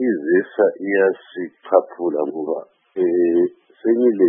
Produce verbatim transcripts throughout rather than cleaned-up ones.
izisa iyasichaphula ngoba eh sengile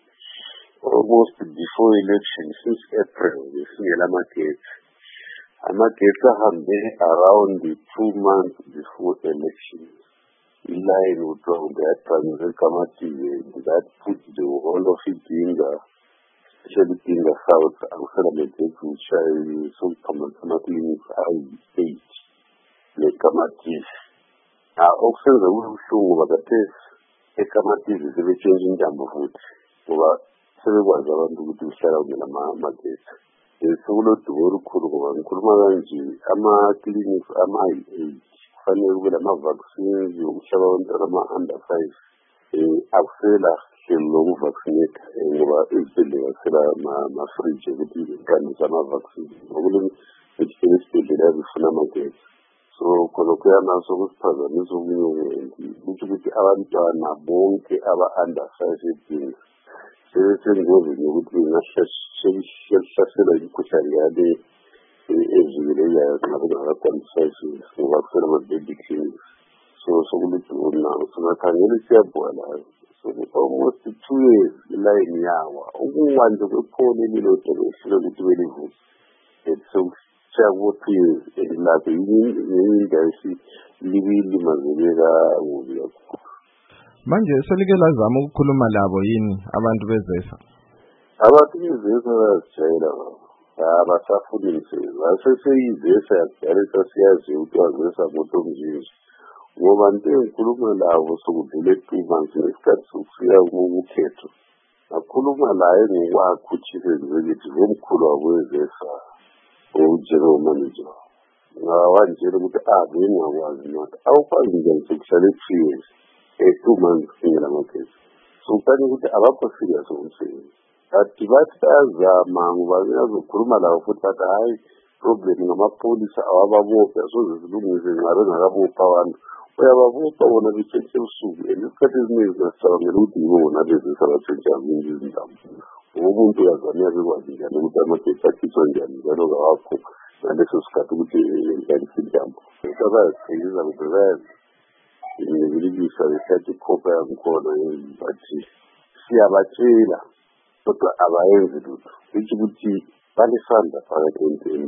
almost before election since April singela amagetsi. Amagetsi ahambe around two months before election. Line would go that primary committee that put the whole of Idinga, especially Idinga South, outside of the gate, which I so committee I state the committee. Now, also the will show over the test, a committee is very changing down the foot. Over several ones around to share out in the market. The solo to work Kuruma and Kurmaranji, Ama clinics, Ama eight. Finally, with a vaccine, you shall under five. Afela, the long vaccinate, and over easily, my fridge, with the kind of summer vaccine. It's finished with the every phenomenon. So, Colloquial also was present, so we know, which would be our bone, our under five things. Everything goes in with the national social question. Ezilele nakuba concessions ngoba ma big things so so kulitho now so nakhangela siyabona so almost two years line yawa ukuwanje kwephone lilodo lesilo ukuthi belivu so siyawo two years elapha yini ngayisi libili mazelela ngoba manje selike lazama ukukhuluma labo yini abantu bezesa abantu bezesa bayajayela abasafundise baseseyizesa yakudala siyazi ukuthi wazesa moto mjini ngoba nto engikhuluma lawo sokudlule two months ngesikhathi sokufika ukukhetho akhuluma laye ngokwakho chief executive omkhulu wakwezesa o-general manager ngawanjela ukuthi ave ngakwazi not awukwazi nje ukuhlala two years two months ngela makhethi so kani ukuthi abakho serious ngomsebenzi athi bathi bayazama ngoba bazokhuluma lawo futhi bathi hayi problem ngamapolisa awababopha sozizilungise ngabe ngakabopha abantu uyababopha bona bitshentshe usuku esikhathi esiningi nasicabangela ukuthi yibona bezisa batshentsha izindawo umuntu uyazamia bekwazi njani ukuthi amagetsi akhishwa njani njalo ngawakho ngaleso sikhathi ukuthi ngalisi intambo abayaziqhikiza ukuthi bayazi ngibilisa besathi ikhopha yangikhona bathi siyabatshela kodwa abayenzi lutho ukuthi banesandla phakathi entweni.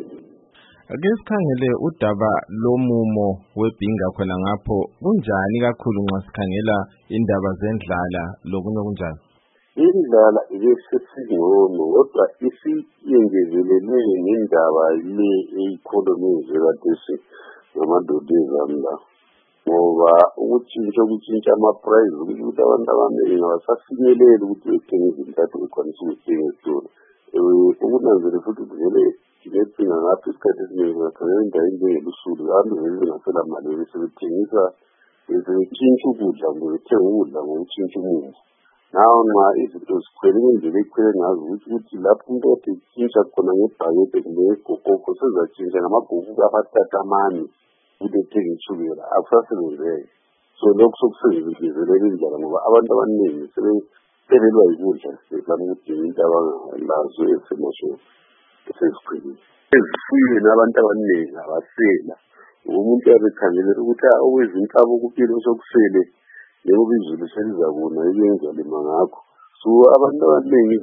Ake sikhangele udaba lomumo webhinga khona ngapho kunjani kakhulu nxa sikhangela indaba zendlala lokunye kunjani? Indlala ibesesingcono kodwa isiyengezelele ngendaba le economy zekathesi ngamadodezana la ngoba ukutshintsha ukutshintsha ama-price ukuthi abantu abaningi abasafinyeleli ukuthi bethenge izintathu bekwanisa ukuthenga esitolo ukunanzela futhi vele ngethinga ngapho isikhathi esiningi ngakhangela endaweni njengelusulu abantu vele bengasela mali besebethengisa besebetshintsha ukudla kumbe bethenga ukudla ngokutshintsha umuntu nawo nxa izinto zikhwele ngendlela ekhwele ngazo ukuthi lapho umuntu kade etshintsha khona ngebhakede kumbe ngegogogo sezatshintsha ngamabhuku abatatamane ukuthi ethenge itshukela akusasebenzeki so lokhu sokusengezelela indlela ngoba abantu abaningi sebephelelwa yikudla bezama ukudinga into abangalazo ezisemashoni eseziqhelile ezifuyweni abantu abaningi abasela umuntu uyabekhangelela ukuthi okwezinkabo kuphela sokusele njengoba izulu selizakuna iyenza lima ngakho so abantu abaningi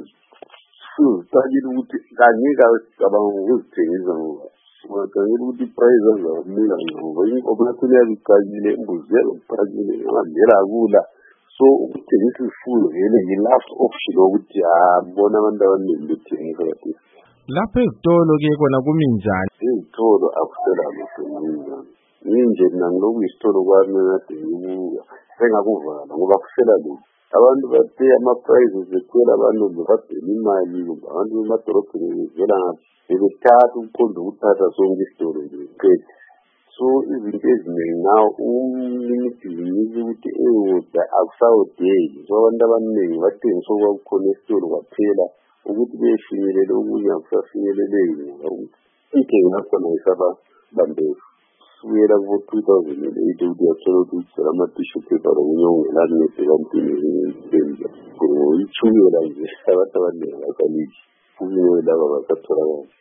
sizicakile ukuthi kanika sicabanga ngokuzithengisa ngoba ungacangela ukuthi iprice azawunika ngoba inkomo yakho iyabicakile imbuzi yakucakile ngamandlela akula so ukuthengisa izifuyo vele yi-last option ukuthi bona abantu abaningi bethengisa kathi lapho ezitolo-ke kona kumi njani ezitolo akusela maseninjani ninje mina ngiloku isitolo kwami kade ngibuka sengakuvala ngoba kusela lokhu abantu bathe ama-prices bekhwela abantu bebadela imali abantu bemadorobheni bezela ngaphi bebethatha ukuqonda ukuthatha sonke isitolo nje qede so izinto eziningi nawo umlimitizinisi ukuthi ewoda akusawodeli so abantu abaningi bathengisa okwakukhona esitolo kwaphela ukuthi befinyelela okunye akusafinyeleleki ngoba ukuthi inkinga yakhona ayisabambeki sibuyela kubo-two thousand and eight ukuthi uyathola ukuthi ukusela ama-tissue paper okunye okungelani nesebantwini ngoba itshukela nje abantu abaningi basalidla kukunye laba basatholakala